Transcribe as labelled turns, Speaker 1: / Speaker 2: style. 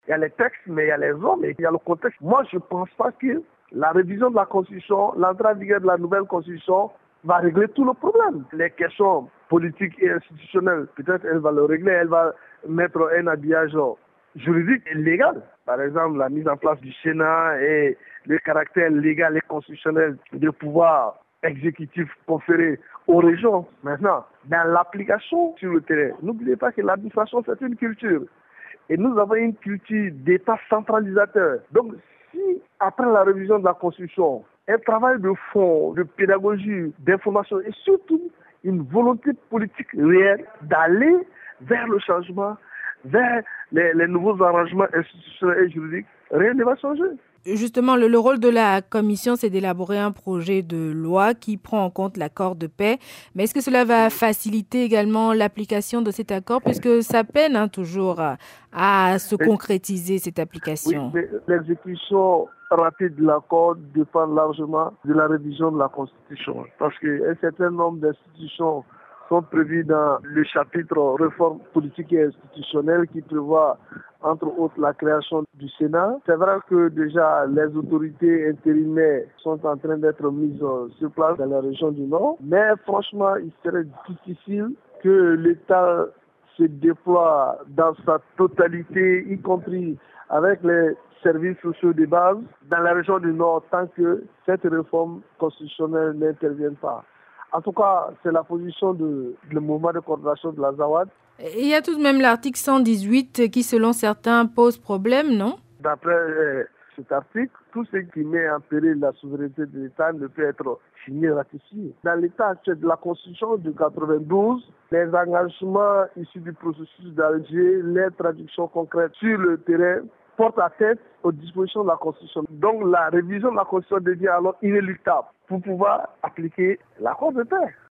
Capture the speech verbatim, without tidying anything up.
Speaker 1: Il y a les textes, mais il y a les hommes et il y a le contexte. Moi, je ne pense pas que la révision de la Constitution, l'entrée en vigueur de la nouvelle Constitution va régler tout le problème. Les questions politiques et institutionnelles, peut-être elle va le régler, elle va mettre un habillage juridique et légal. Par exemple, la mise en place du Sénat et le caractère légal et constitutionnel du pouvoir exécutif conféré aux régions. Maintenant, dans l'application sur le terrain, n'oubliez pas que l'administration, c'est une culture. Et nous avons une culture d'État centralisateur. Donc, si après la révision de la Constitution, un travail de fond, de pédagogie, d'information et surtout une volonté politique réelle d'aller vers le changement, vers les, les nouveaux arrangements institutionnels et juridiques, rien ne va changer.
Speaker 2: Justement, le, le rôle de la commission, c'est d'élaborer un projet de loi qui prend en compte l'accord de paix. Mais est-ce que cela va faciliter également l'application de cet accord, puisque ça peine hein, toujours à, à se concrétiser, cette application?
Speaker 1: Oui, mais l'exécution rapide de l'accord dépend largement de la révision de la Constitution. Parce qu'un certain nombre d'institutions sont prévues dans le chapitre réforme politique et institutionnelle qui prévoit entre autres la création du Sénat. C'est vrai que déjà les autorités intérimaires sont en train d'être mises sur place dans la région du Nord, mais franchement, il serait difficile que l'État se déploie dans sa totalité, y compris avec les services sociaux de base, dans la région du Nord, tant que cette réforme constitutionnelle n'intervient pas. En tout cas, c'est la position du mouvement de coordination de la ZAWAD.
Speaker 2: Il y a tout de même l'article cent dix-huit qui, selon certains, pose problème, non?
Speaker 1: D'après euh, cet article, tout ce qui met en péril la souveraineté de l'État ne peut être signé, ratifié. Dans l'état actuel de la Constitution de quatre-vingt-douze, les engagements issus du processus d'Alger, les traductions concrètes sur le terrain, portent atteinte aux dispositions de la Constitution. Donc la révision de la Constitution devient alors inéluctable pour pouvoir appliquer l'accord de paix.